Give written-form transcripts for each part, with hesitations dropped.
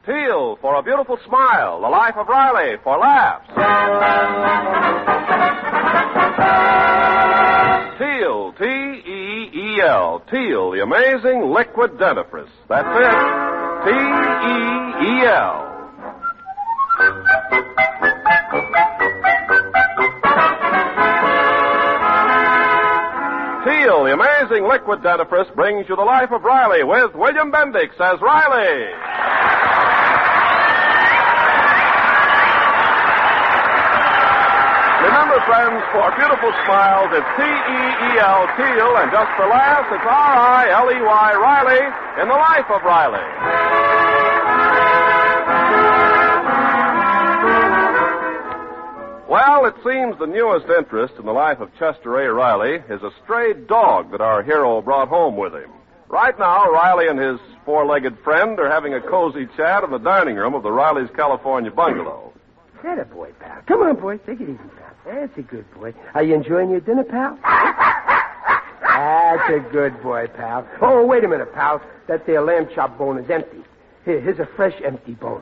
Teal for a beautiful smile. The Life of Riley for laughs. Teal, T-E-E-L. Teal, the amazing liquid dentifrice. That's it. T-E-E-L. Teal, the amazing liquid dentifrice, brings you The Life of Riley with William Bendix as Riley. Remember, friends, for beautiful smiles, it's T-E-E-L, Teal, and just for laughs, it's R-I-L-E-Y, Riley, in The Life of Riley. Well, it seems the newest interest in the life of Chester A. Riley is a stray dog that our hero brought home with him. Right now, Riley and his four-legged friend are having a cozy chat in the dining room of the Riley's California bungalow. Atta boy, pal. Come on, boy. Take it easy, pal. That's a good boy. Are you enjoying your dinner, pal? That's a good boy, pal. Oh, wait a minute, pal. That there lamb chop bone is empty. Here's a fresh empty bone.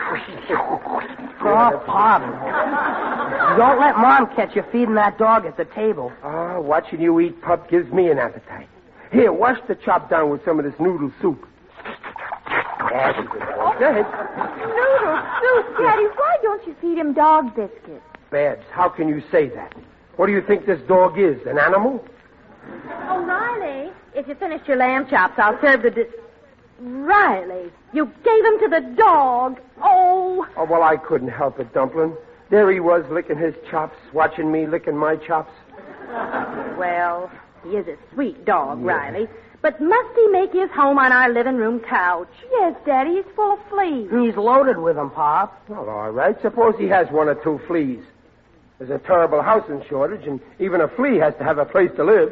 Oh, Pop. Don't let Mom catch you feeding that dog at the table. Ah, watching you eat, pup, gives me an appetite. Here, wash the chop down with some of this noodle soup. That's a good boy. Go ahead. Noodle soup, Daddy. Why don't you feed him dog biscuits? Babs, how can you say that? What do you think this dog is, an animal? Oh, Riley, if you finish your lamb chops, I'll serve the... Riley, you gave him to the dog. Oh. Oh, well, I couldn't help it, Dumplin'. There he was licking his chops, watching me licking my chops. Well, he is a sweet dog, Riley. But must he make his home on our living room couch? Yes, Daddy, he's full of fleas. He's loaded with them, Pop. Well, all right. Suppose he has one or two fleas. There's a terrible housing shortage, and even a flea has to have a place to live.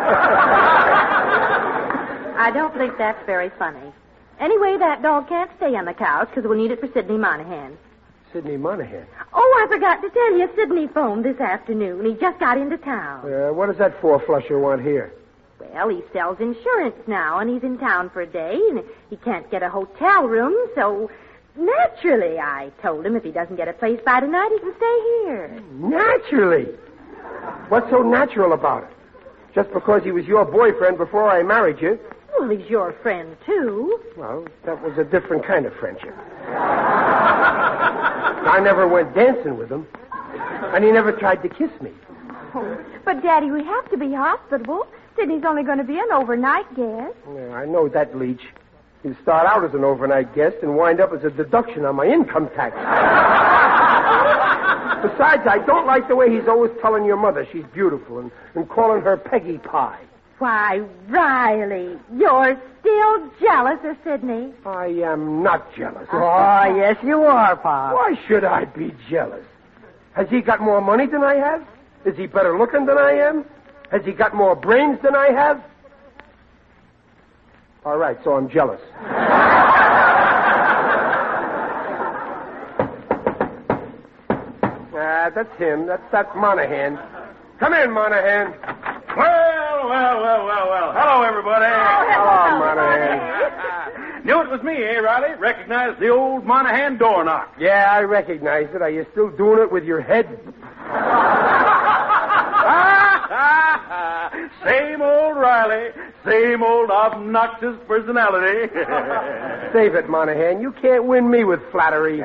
I don't think that's very funny. Anyway, that dog can't stay on the couch because we'll need it for Sidney Monahan. Sidney Monahan? Oh, I forgot to tell you, Sidney phoned this afternoon. He just got into town. What does that four-flusher want here? Well, he sells insurance now, and he's in town for a day, and he can't get a hotel room, so naturally I told him if he doesn't get a place by tonight, he can stay here. Naturally? What's so natural about it? Just because he was your boyfriend before I married you? Well, he's your friend, too. Well, that was a different kind of friendship. I never went dancing with him, and he never tried to kiss me. Oh, but, Daddy, we have to be hospitable. Sidney's only going to be an overnight guest. Yeah, I know that, Leach. He'll start out as an overnight guest and wind up as a deduction on my income tax. Besides, I don't like the way he's always telling your mother she's beautiful and calling her Peggy Pie. Why, Riley, you're still jealous of Sidney. I am not jealous. Oh, yes, you are, Pop. Why should I be jealous? Has he got more money than I have? Is he better looking than I am? Has he got more brains than I have? All right, so I'm jealous. That's him. That's Monahan. Come in, Monahan. Well. Hello, everybody. Hello, Monahan. Knew it was me, eh, Riley? Recognized the old Monahan door knock. Yeah, I recognize it. Are you still doing it with your head? Same old Riley. Same old obnoxious personality. Save it, Monahan. You can't win me with flattery.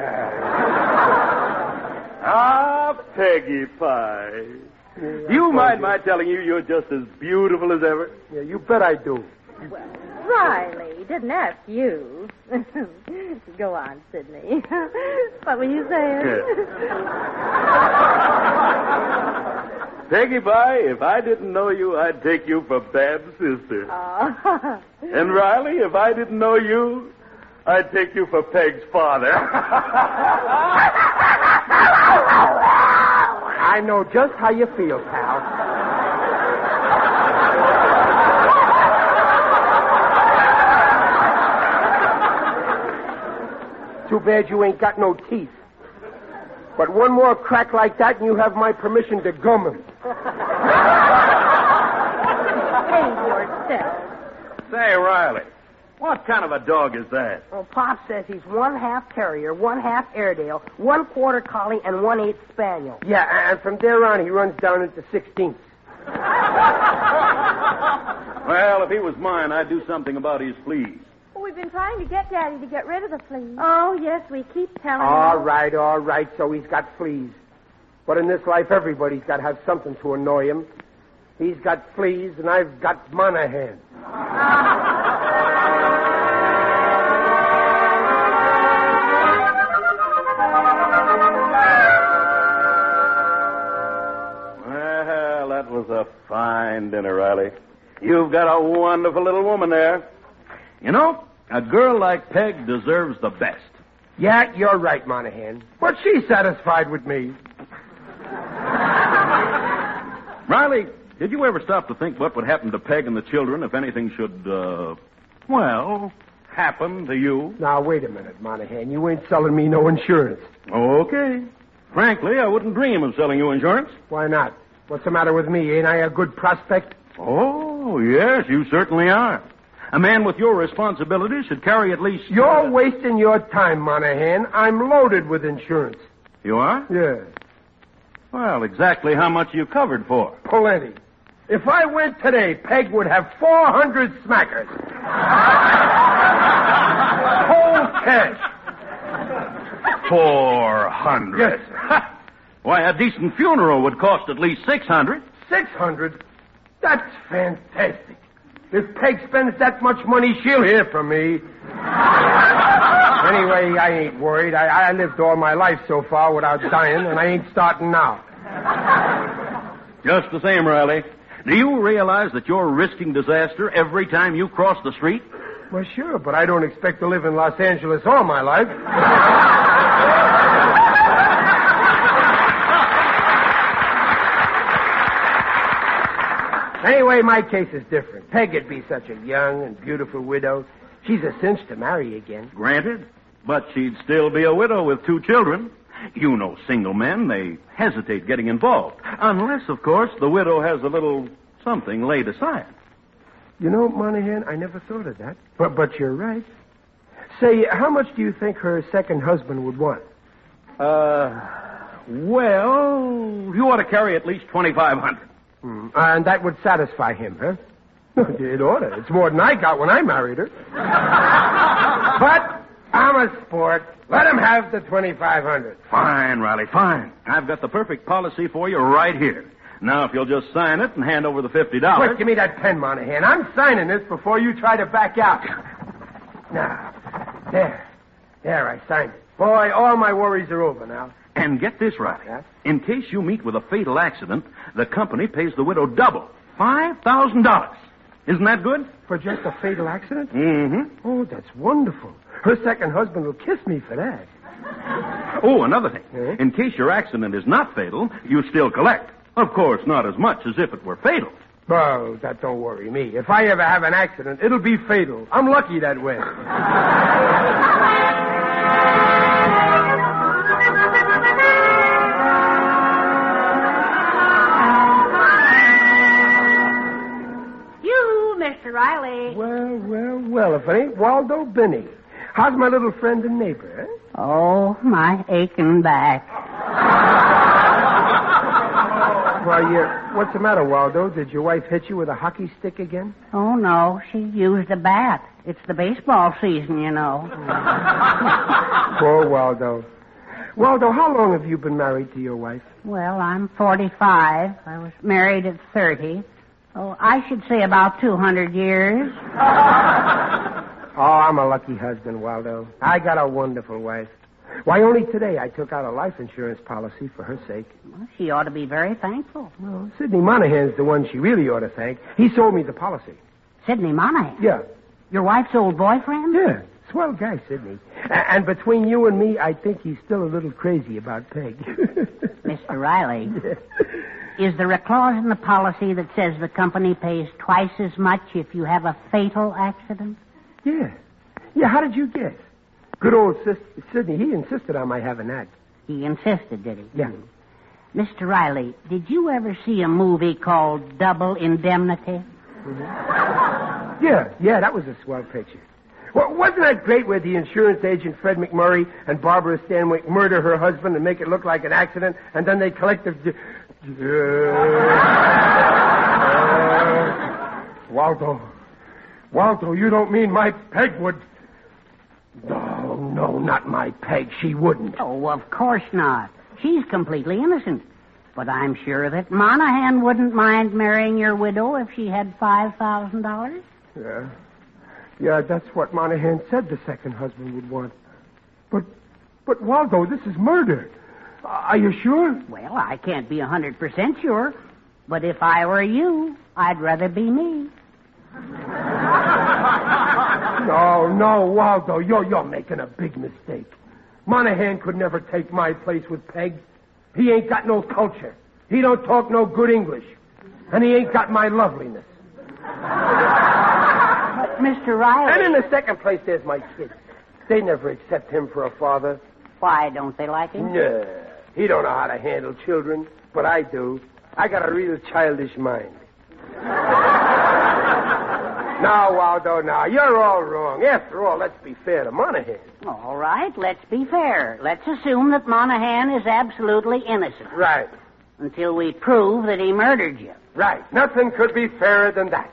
Peggy Pie. You mind my telling you you're just as beautiful as ever? Yeah, you bet I do. Well, Riley didn't ask you. Go on, Sidney. What were you saying? Peggy Pie, if I didn't know you, I'd take you for Bab's sister. Oh. And Riley, if I didn't know you, I'd take you for Peg's father. I know just how you feel, pal. Too bad you ain't got no teeth. But one more crack like that and you have my permission to gum him. Behave yourself. Say, Riley, What kind of a dog is that? Well, Pop says he's 1/2 terrier, 1/2 Airedale, 1/4 collie, and 1/8 spaniel. Yeah, and from there on, he runs down into 16ths. Well, if he was mine, I'd do something about his fleas. Well, we've been trying to get Daddy to get rid of the fleas. Oh, yes, we keep telling him. All right, so he's got fleas. But in this life, everybody's got to have something to annoy him. He's got fleas, and I've got Monahan. Well, that was a fine dinner, Riley. You've got a wonderful little woman there. You know, a girl like Peg deserves the best. Yeah, you're right, Monahan. But she's satisfied with me. Riley, did you ever stop to think what would happen to Peg and the children if anything should, happen to you? Now, wait a minute, Monahan. You ain't selling me no insurance. Okay. Frankly, I wouldn't dream of selling you insurance. Why not? What's the matter with me? Ain't I a good prospect? Oh, yes, you certainly are. A man with your responsibilities should carry at least... You're wasting your time, Monahan. I'm loaded with insurance. You are? Yeah. Well, exactly how much are you covered for? Plenty. If I went today, Peg would have 400 smackers. Whole cash. 400? Yes. Why, a decent funeral would cost at least 600. 600? That's fantastic. If Peg spends that much money, she'll hear from me. Anyway, I ain't worried. I lived all my life so far without dying, and I ain't starting now. Just the same, Riley. Do you realize that you're risking disaster every time you cross the street? Well, sure, but I don't expect to live in Los Angeles all my life. Anyway, my case is different. Peg would be such a young and beautiful widow. She's a cinch to marry again. Granted, but she'd still be a widow with 2 children. You know single men, they hesitate getting involved. Unless, of course, the widow has a little something laid aside. You know, Monahan, I never thought of that. But you're right. Say, how much do you think her second husband would want? Well, you ought to carry at least $2,500. And that would satisfy him, huh? It ought to. It's more than I got when I married her. But I'm a sport. Let him have the $2,500. Fine, Riley, fine. I've got the perfect policy for you right here. Now, if you'll just sign it and hand over the $50... Quick, give me that pen, Monahan. I'm signing this before you try to back out. Now, there, I signed it. Boy, all my worries are over now. And get this, Riley. Yeah? In case you meet with a fatal accident, the company pays the widow double, $5,000. Isn't that good? For just a fatal accident? Mm-hmm. Oh, that's wonderful. Her second husband will kiss me for that. Oh, another thing. Yeah? In case your accident is not fatal, you still collect. Of course, not as much as if it were fatal. Oh, that don't worry me. If I ever have an accident, it'll be fatal. I'm lucky that way. Mr. Riley. Well, if it ain't Waldo Binney. How's my little friend and neighbor, eh? Oh, my aching back. Why, what's the matter, Waldo? Did your wife hit you with a hockey stick again? Oh, no, she used a bat. It's the baseball season, you know. Poor Waldo. Waldo, how long have you been married to your wife? Well, I'm 45. I was married at 30. Oh, I should say about 200 years. Oh, I'm a lucky husband, Waldo. I got a wonderful wife. Why, only today I took out a life insurance policy for her sake. Well, she ought to be very thankful. Well, Sidney Monahan's the one she really ought to thank. He sold me the policy. Sidney Monahan? Yeah. Your wife's old boyfriend? Yeah. Swell guy, Sidney. And between you and me, I think he's still a little crazy about Peg. Mr. Riley, is there a clause in the policy that says the company pays twice as much if you have a fatal accident? Yeah. Yeah, how did you guess? Good old Sidney, he insisted on my having that. He insisted, did he? Yeah. Mr. Riley, did you ever see a movie called Double Indemnity? Mm-hmm. Yeah, that was a swell picture. Wasn't that great where the insurance agent, Fred McMurray, and Barbara Stanwyck murder her husband and make it look like an accident, and then they collect the... Waldo, you don't mean my Peg would... No, not my Peg. She wouldn't. Oh, of course not. She's completely innocent. But I'm sure that Monahan wouldn't mind marrying your widow if she had $5,000. Yeah, that's what Monahan said the second husband would want. But Waldo, this is murder. Are you sure? Well, I can't be 100% sure. But if I were you, I'd rather be me. No, Waldo, you're making a big mistake. Monahan could never take my place with Peg. He ain't got no culture. He don't talk no good English. And he ain't got my loveliness. But, Mr. Riley... And in the second place, there's my kids. They never accept him for a father. Why don't they like him? No, he don't know how to handle children, but I do. I got a real childish mind. Now, Waldo, you're all wrong. After all, let's be fair to Monahan. All right, let's be fair. Let's assume that Monahan is absolutely innocent. Right. Until we prove that he murdered you. Right. Nothing could be fairer than that.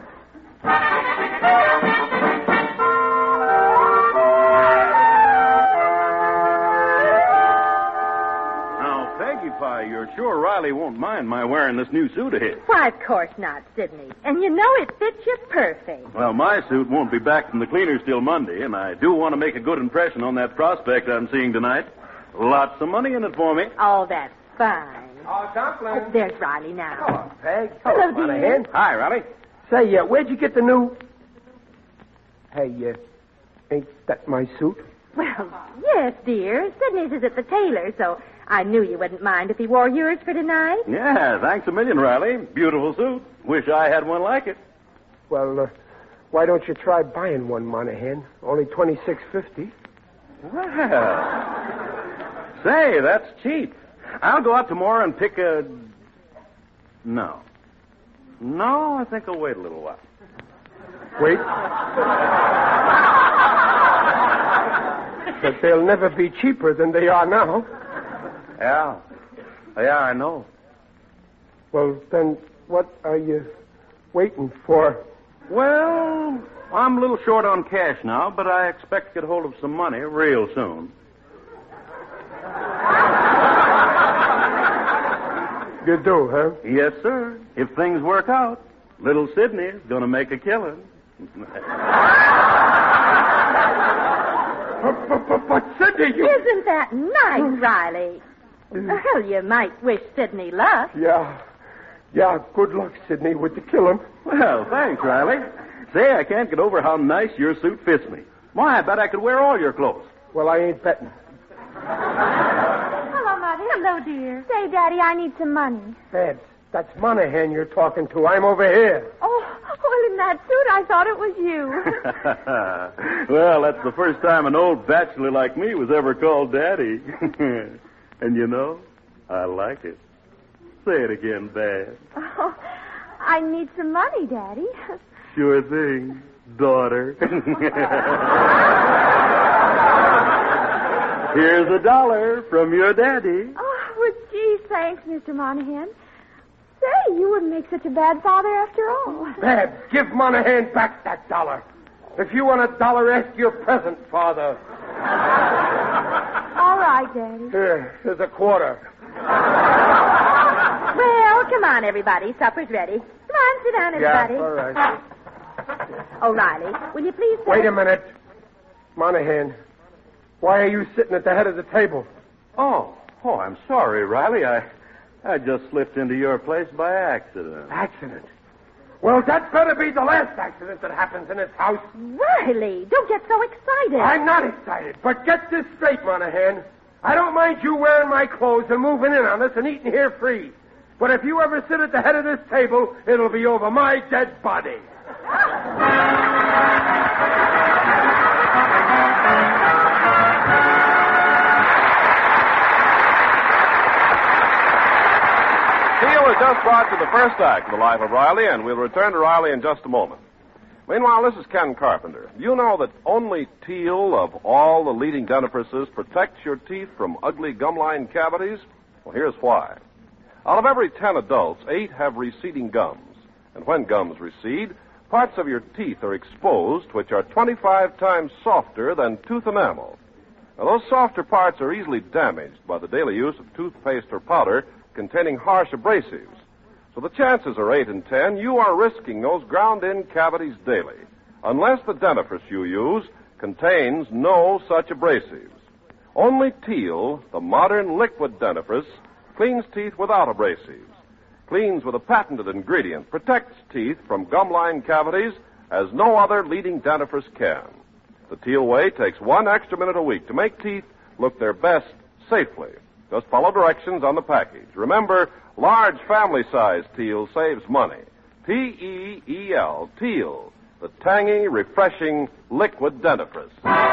Now, Peggy Pie, you're sure Riley won't mind my wearing this new suit of his? Why, of course not, Sidney. And you know it fits you perfect. Well, my suit won't be back from the cleaners till Monday, and I do want to make a good impression on that prospect I'm seeing tonight. Lots of money in it for me. Oh, that's fine. Oh, Dumplin'. Oh, there's Riley now. Oh, Peg. Hello, dear. Monahan. Hi, Riley. Say, where'd you get the new... Hey, ain't that my suit? Well, yes, dear. Sidney's is at the tailor, so I knew you wouldn't mind if he wore yours for tonight. Yeah, thanks a million, Riley. Beautiful suit. Wish I had one like it. Well, why don't you try buying one, Monahan? Only $26.50. Well, say, that's cheap. I'll go out tomorrow and pick a... No, I think I'll wait a little while. Wait. But they'll never be cheaper than they are now. Yeah, I know. Well, then, what are you waiting for? Well, I'm a little short on cash now, but I expect to get hold of some money real soon. You do, huh? Yes, sir. If things work out, little Sidney's going to make a killing. But Sidney, you... Isn't that nice, Riley? Well, you might wish Sidney luck. Yeah, good luck, Sidney, with the killing. Well, thanks, Riley. Say, I can't get over how nice your suit fits me. Why, I bet I could wear all your clothes. Well, I ain't betting. Hello, Mother. Hello, dear. Say, Daddy, I need some money. Babs, that's Monahan you're talking to. I'm over here. Oh, well, in that suit, I thought it was you. Well, that's the first time an old bachelor like me was ever called Daddy. And you know, I like it. Say it again, Babs. Oh, I need some money, Daddy. Sure thing, daughter. Here's $1 from your daddy. Oh, well, gee, thanks, Mr. Monahan. Say, you wouldn't make such a bad father after all. Babs, give Monahan back that $1. If you want $1, ask your present father. All right, Daddy. Here's a quarter. Well, come on, everybody. Supper's ready. Come on, sit down, everybody. Yeah, all right. Oh, Riley, will you please... Wait a minute. Monahan, why are you sitting at the head of the table? Oh, I'm sorry, Riley. I just slipped into your place by accident. Accident? Well, that better be the last accident that happens in this house. Riley, don't get so excited. I'm not excited, but get this straight, Monahan. I don't mind you wearing my clothes and moving in on us and eating here free. But if you ever sit at the head of this table, it'll be over my dead body. Theo has just brought you the first act of the life of Riley, and we'll return to Riley in just a moment. Meanwhile, this is Ken Carpenter. You know that only Teal, of all the leading dentifrices, protects your teeth from ugly gum line cavities? Well, here's why. Out of every 10 adults, 8 have receding gums. And when gums recede, parts of your teeth are exposed which are 25 times softer than tooth enamel. Now, those softer parts are easily damaged by the daily use of toothpaste or powder containing harsh abrasives. So the chances are 8 in 10 you are risking those ground-in cavities daily, unless the dentifrice you use contains no such abrasives. Only Teal, the modern liquid dentifrice, cleans teeth without abrasives, cleans with a patented ingredient, protects teeth from gum line cavities as no other leading dentifrice can. The Teal way takes 1 extra minute a week to make teeth look their best safely. Just follow directions on the package. Remember, large family-size Teal saves money. T-E-E-L, Teal, the tangy, refreshing liquid dentifrice.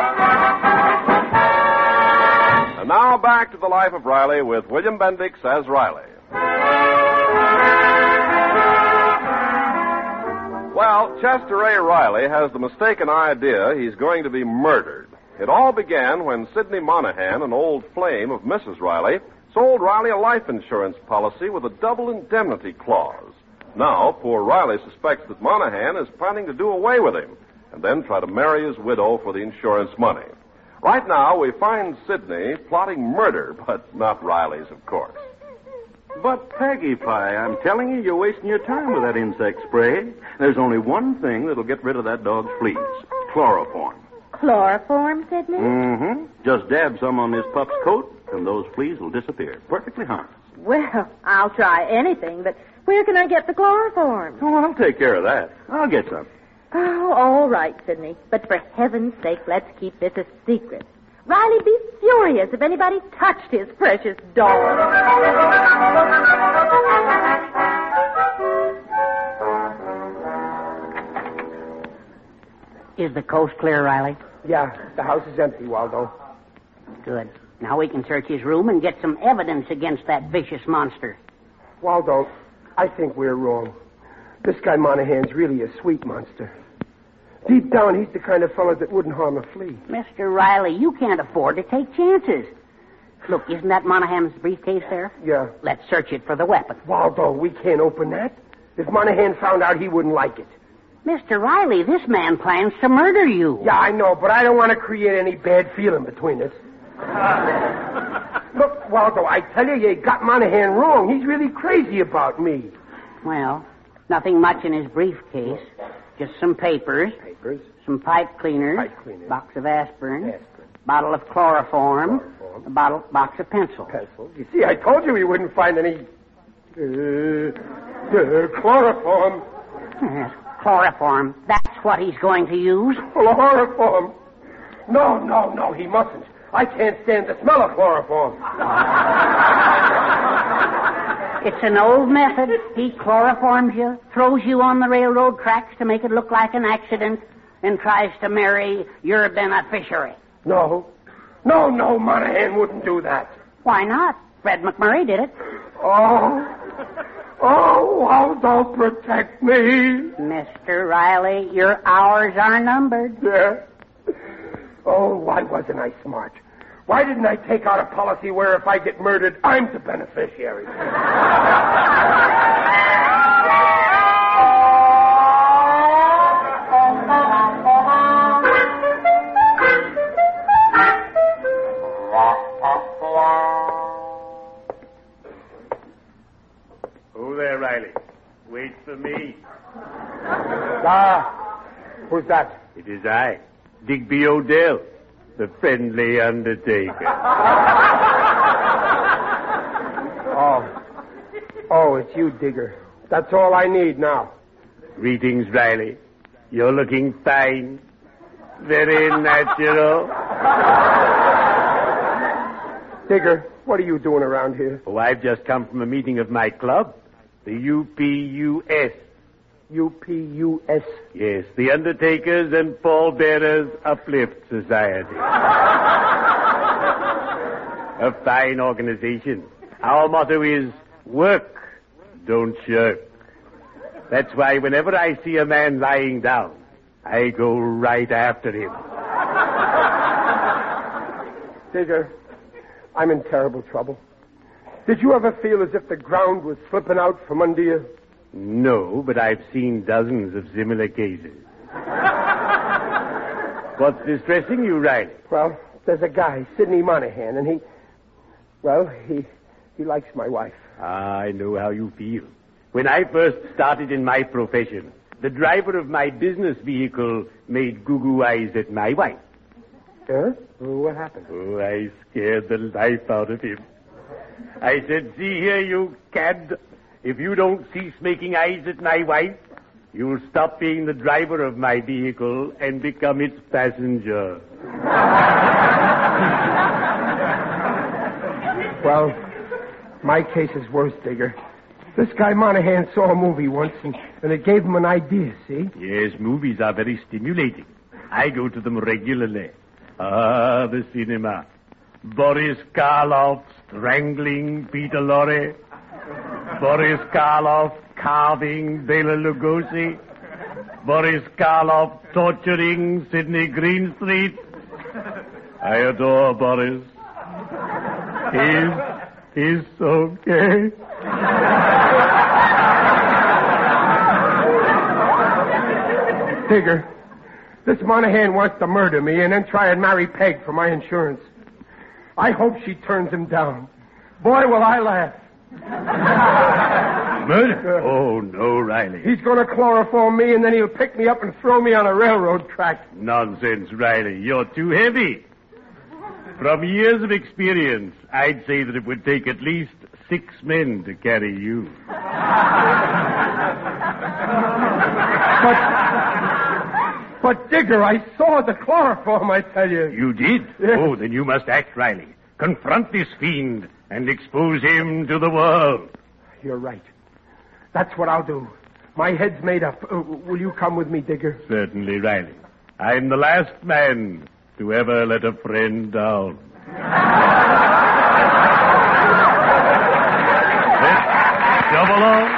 And now back to the life of Riley with William Bendix as Riley. Well, Chester A. Riley has the mistaken idea he's going to be murdered. It all began when Sidney Monahan, an old flame of Mrs. Riley, sold Riley a life insurance policy with a double indemnity clause. Now, poor Riley suspects that Monahan is planning to do away with him and then try to marry his widow for the insurance money. Right now, we find Sidney plotting murder, but not Riley's, of course. But, Peggy Pie, I'm telling you, you're wasting your time with that insect spray. There's only one thing that'll get rid of that dog's fleas. Chloroform. Chloroform, Sidney? Mm-hmm. Just dab some on this pup's coat, and those fleas will disappear. Perfectly harmless. Well, I'll try anything, but where can I get the chloroform? Oh, I'll take care of that. I'll get some. Oh, all right, Sidney. But for heaven's sake, let's keep this a secret. Riley'd be furious if anybody touched his precious dog. Is the coast clear, Riley? Yeah, the house is empty, Waldo. Good. Now we can search his room and get some evidence against that vicious monster. Waldo, I think we're wrong. This guy Monahan's really a sweet monster. Deep down, he's the kind of fellow that wouldn't harm a flea. Mr. Riley, you can't afford to take chances. Look, isn't that Monahan's briefcase there? Yeah. Let's search it for the weapon. Waldo, we can't open that. If Monahan found out, he wouldn't like it. Mr. Riley, this man plans to murder you. Yeah, I know, but I don't want to create any bad feeling between us. Look, Waldo, I tell you got Monahan wrong. He's really crazy about me. Well, nothing much in his briefcase. Just some papers. Some pipe cleaners. Box of aspirin. Bottle of chloroform. A box of pencils. You see, I told you he wouldn't find any... chloroform. Yes, chloroform. That's what he's going to use. Chloroform? No, he mustn't. I can't stand the smell of chloroform. It's an old method. He chloroforms you, throws you on the railroad tracks to make it look like an accident, and tries to marry your beneficiary. No, Monahan wouldn't do that. Why not? Fred McMurray did it. Oh, Waldo, protect me. Mr. Riley, your hours are numbered. Yeah. Oh, why wasn't I smart? Why didn't I take out a policy where if I get murdered, I'm the beneficiary? Who there, Riley? Wait for me. Who's that? It is I, Digby Odell, the friendly undertaker. Oh, it's you, Digger. That's all I need now. Greetings, Riley. You're looking fine. Very natural. Digger, what are you doing around here? Oh, I've just come from a meeting of my club, the UPUS. UPUS? Yes, the Undertakers and Pallbearers Uplift Society. A fine organization. Our motto is work, don't shirk. That's why whenever I see a man lying down, I go right after him. Digger, I'm in terrible trouble. Did you ever feel as if the ground was slipping out from under you? No, but I've seen dozens of similar cases. What's distressing you, Riley? Well, there's a guy, Sidney Monahan, and he likes my wife. I know how you feel. When I first started in my profession, the driver of my business vehicle made goo-goo eyes at my wife. Huh? What happened? Oh, I scared the life out of him. I said, see here, you cad. If you don't cease making eyes at my wife, you'll stop being the driver of my vehicle and become its passenger. Well, my case is worse, Digger. This guy Monahan saw a movie once, and it gave him an idea, see? Yes, movies are very stimulating. I go to them regularly. Ah, the cinema. Boris Karloff strangling Peter Lorre. Boris Karloff carving Bela Lugosi. Boris Karloff torturing Sidney Greenstreet. I adore Boris. He's so gay. Digger, this Monahan wants to murder me and then try and marry Peg for my insurance. I hope she turns him down. Boy, will I laugh. Murder? Oh, no, Riley. He's going to chloroform me, and then he'll pick me up and throw me on a railroad track. Nonsense, Riley. You're too heavy. From years of experience, I'd say that it would take at least 6 men to carry you. But Digger, I saw the chloroform, I tell you. You did? Yes. Oh, then you must act, Riley. Confront this fiend and expose him to the world. You're right. That's what I'll do. My head's made up. Will you come with me, Digger? Certainly, Riley. I'm the last man to ever let a friend down. Let's jump along.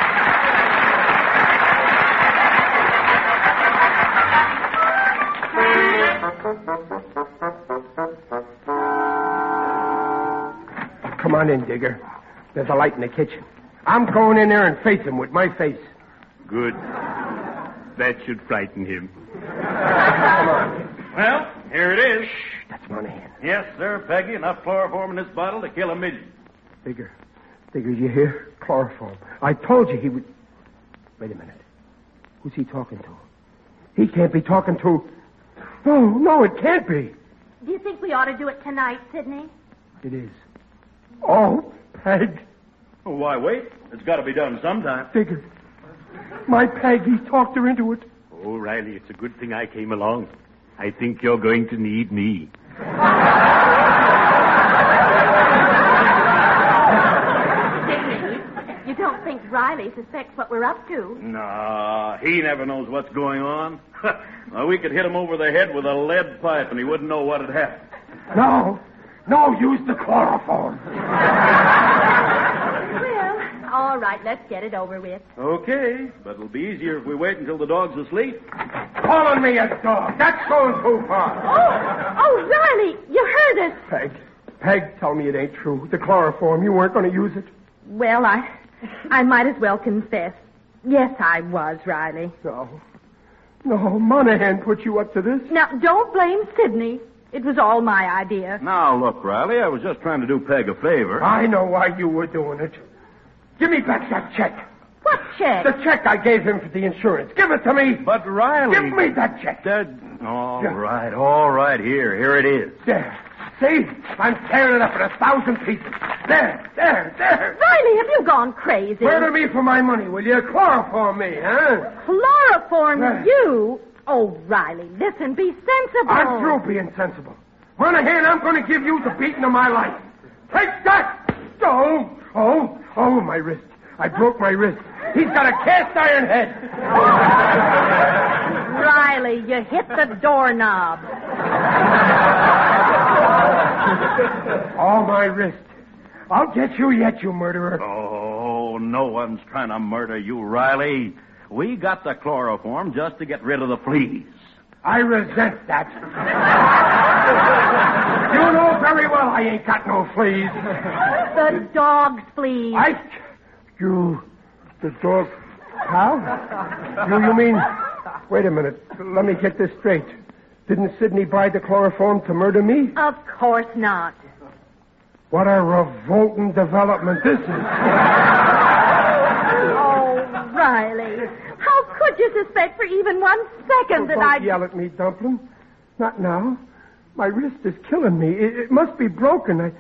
Come on in, Digger. There's a light in the kitchen. I'm going in there and face him with my face. Good. That should frighten him. Come on. Well, here it is. Shh, that's Monahan. Yes, sir, Peggy. Enough chloroform in this bottle to kill a million. Digger, you hear? Chloroform. I told you he would... Wait a minute. Who's he talking to? He can't be talking to... No, it can't be. Do you think we ought to do it tonight, Sidney? It is. Oh, Peg. Oh, why wait? It's got to be done sometime. Digger, my Peg, he talked her into it. Oh, Riley, it's a good thing I came along. I think you're going to need me. Sidney, you don't think Riley suspects what we're up to? Nah, he never knows what's going on. Well, we could hit him over the head with a lead pipe and he wouldn't know what had happened. No, use the chloroform. Well, all right, let's get it over with. Okay, but it'll be easier if we wait until the dog's asleep. Calling me a dog. That's going too far. Oh, Riley, you heard us. Peg, tell me it ain't true. The chloroform, you weren't going to use it? Well, I might as well confess. Yes, I was, Riley. No, Monahan put you up to this. Now, don't blame Sidney. It was all my idea. Now, look, Riley, I was just trying to do Peg a favor. I know why you were doing it. Give me back that check. What check? The check I gave him for the insurance. Give it to me. But, Riley... Give me that check. All right. Here it is. There. See? I'm tearing it up in 1,000 pieces. There. Riley, have you gone crazy? Murder me for my money, will you? Chloroform me, huh? Chloroform you? Oh, Riley, listen, be sensible. I'm through being sensible. Monahan, I'm going to give you the beating of my life. Take that! Oh, my wrist. I broke my wrist. He's got a cast iron head. Riley, you hit the doorknob. Oh, my wrist. I'll get you yet, you murderer. Oh, no one's trying to murder you, Riley. We got the chloroform just to get rid of the fleas. I resent that. You know very well I ain't got no fleas. The dog's fleas. The dog, pal? You mean, wait a minute, let me get this straight. Didn't Sidney buy the chloroform to murder me? Of course not. What a revolting development this is. Oh, Riley, how could you suspect for even 1 second that Don't yell at me, Dumpling. Not now. My wrist is killing me. It must be broken.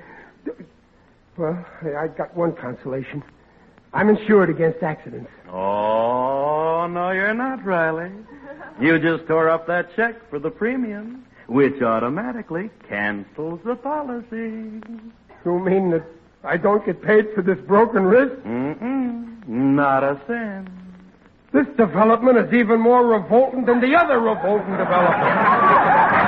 I got one consolation. I'm insured against accidents. Oh, no, you're not, Riley. You just tore up that check for the premium, which automatically cancels the policy. You mean that I don't get paid for this broken wrist? Not a cent. This development is even more revolting than the other revolting development.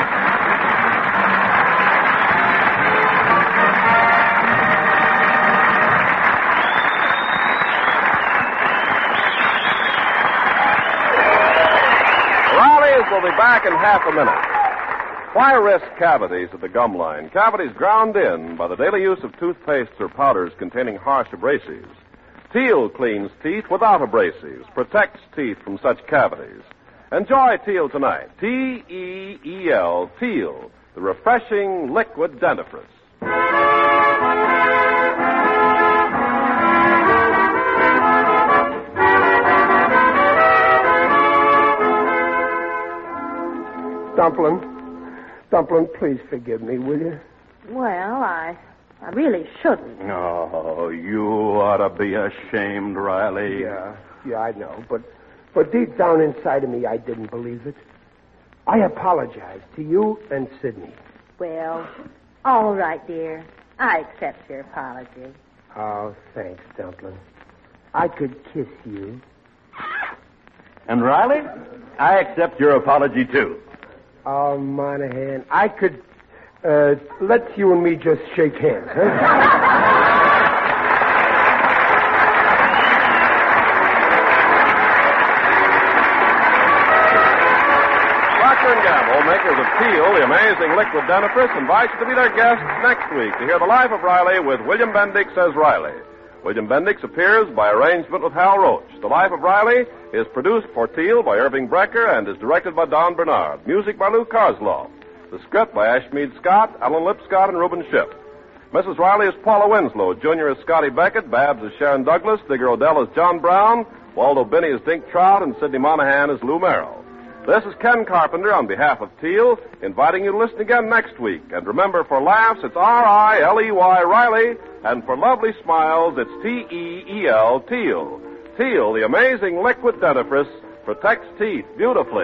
We'll be back in half a minute. Why risk cavities at the gum line? Cavities ground in by the daily use of toothpastes or powders containing harsh abrasives. Teal cleans teeth without abrasives, protects teeth from such cavities. Enjoy Teal tonight. T-E-E-L, Teal, the refreshing liquid dentifrice. Dumpling, please forgive me, will you? Well, I really shouldn't. Oh, you ought to be ashamed, Riley. Yeah, I know. But deep down inside of me, I didn't believe it. I apologize to you and Sidney. Well, all right, dear. I accept your apology. Oh, thanks, Dumpling. I could kiss you. And Riley, I accept your apology, too. Oh, Monahan, I could, let's you and me just shake hands, huh? Procter & Gamble, makers of Teal, the amazing liquid dentifrice, invites you to be their guests next week to hear The Life of Riley with William Bendix as Riley. William Bendix appears by arrangement with Hal Roach. The Life of Riley is produced for Teal by Irving Brecker and is directed by Don Bernard. Music by Lou Kozloff. The script by Ashmead Scott, Alan Lipscott, and Reuben Ship. Mrs. Riley is Paula Winslow. Junior is Scotty Beckett. Babs is Sharon Douglas. Digger Odell is John Brown. Waldo Binney is Dink Trout. And Sidney Monahan is Lou Merrill. This is Ken Carpenter on behalf of Teal, inviting you to listen again next week. And remember, for laughs, it's R-I-L-E-Y, Riley. And for lovely smiles, it's T-E-E-L, Teal. Teal, the amazing liquid dentifrice, protects teeth beautifully.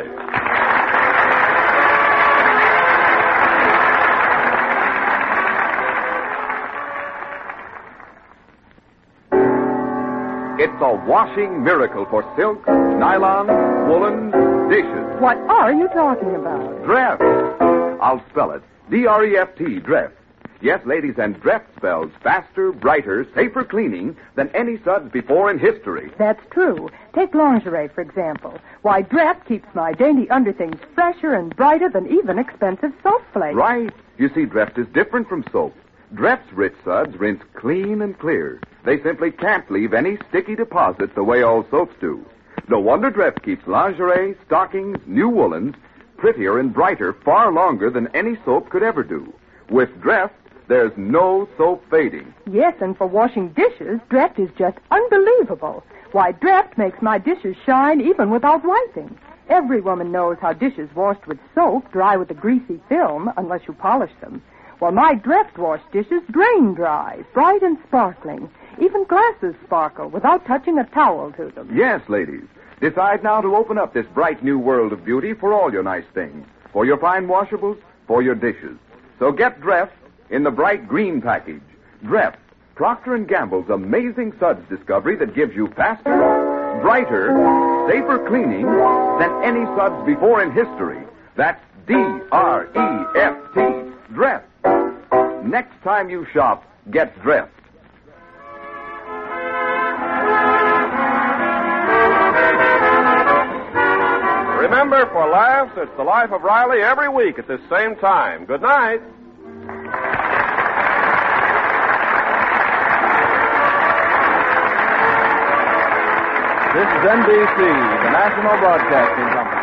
It's a washing miracle for silk, nylon, woolen, dishes. What are you talking about? Dreft. I'll spell it. D-R-E-F-T, Dreft. Yes, ladies, and Dreft spells faster, brighter, safer cleaning than any suds before in history. That's true. Take lingerie, for example. Why, Dreft keeps my dainty underthings fresher and brighter than even expensive soap flakes. Right. You see, Dreft is different from soap. Dreft's rich suds rinse clean and clear. They simply can't leave any sticky deposits the way all soaps do. No wonder Dreft keeps lingerie, stockings, new woolens prettier and brighter far longer than any soap could ever do. With Dreft, there's no soap fading. Yes, and for washing dishes, Dreft is just unbelievable. Why, Dreft makes my dishes shine even without wiping. Every woman knows how dishes washed with soap dry with a greasy film unless you polish them. Well, my Dreft wash dishes drain dry, bright and sparkling. Even glasses sparkle without touching a towel to them. Yes, ladies. Decide now to open up this bright new world of beauty for all your nice things. For your fine washables, for your dishes. So get Dreft in the bright green package. Dreft, Procter & Gamble's amazing suds discovery that gives you faster, brighter, safer cleaning than any suds before in history. That's D-R-E-F-T, Dreft. Next time you shop, get Dreft. Remember, for laughs, it's The Life of Riley every week at this same time. Good night. This is NBC, the National Broadcasting Company.